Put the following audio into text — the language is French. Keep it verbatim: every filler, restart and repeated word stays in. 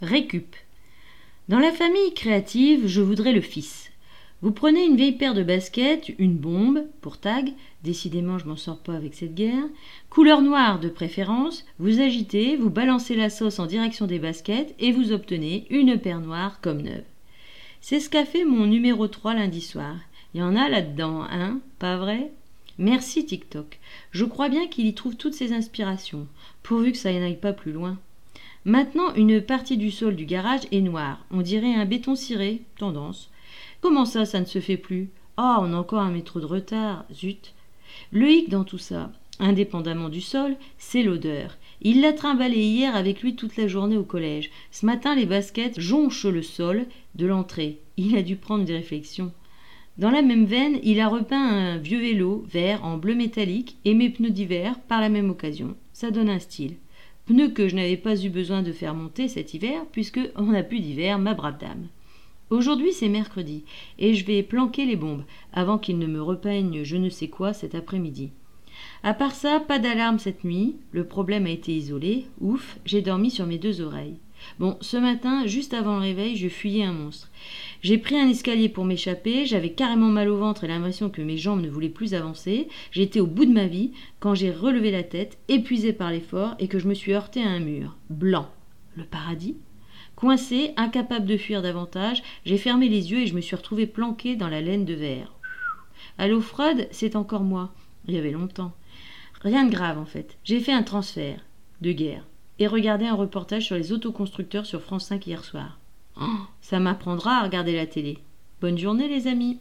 Récup. Dans la famille créative, je voudrais le fils. Vous prenez une vieille paire de baskets, une bombe, pour tag, décidément je m'en sors pas avec cette guerre, couleur noire de préférence, vous agitez, vous balancez la sauce en direction des baskets et vous obtenez une paire noire comme neuve. C'est ce qu'a fait mon numéro trois lundi soir. Il y en a là-dedans, hein, pas vrai ? Merci TikTok. Je crois bien qu'il y trouve toutes ses inspirations, pourvu que ça n'aille pas plus loin. Maintenant, une partie du sol du garage est noire. On dirait un béton ciré. Tendance. Comment ça, ça ne se fait plus ? Ah, on a encore un métro de retard. Zut. Le hic dans tout ça, indépendamment du sol, c'est l'odeur. Il l'a trimballé hier avec lui toute la journée au collège. Ce matin, les baskets jonchent le sol de l'entrée. Il a dû prendre des réflexions. Dans la même veine, il a repeint un vieux vélo vert en bleu métallique et mes pneus d'hiver par la même occasion. Ça donne un style. Pneus que je n'avais pas eu besoin de faire monter cet hiver, puisque on n'a plus d'hiver, ma brave dame. Aujourd'hui, c'est mercredi, et je vais planquer les bombes, avant qu'ils ne me repeignent je ne sais quoi cet après-midi. À part ça, pas d'alarme cette nuit, le problème a été isolé, ouf, j'ai dormi sur mes deux oreilles. Bon, ce matin, juste avant le réveil, je fuyais un monstre. J'ai pris un escalier pour m'échapper, j'avais carrément mal au ventre et l'impression que mes jambes ne voulaient plus avancer. J'étais au bout de ma vie quand j'ai relevé la tête, épuisé par l'effort, et que je me suis heurté à un mur. Blanc. Le paradis ? Coincé, incapable de fuir davantage, j'ai fermé les yeux et je me suis retrouvé planqué dans la laine de verre. Allô Freud, c'est encore moi. Il y avait longtemps. Rien de grave en fait. J'ai fait un transfert de guerre et regardé un reportage sur les autoconstructeurs sur France cinq hier soir. Oh, ça m'apprendra à regarder la télé. Bonne journée les amis.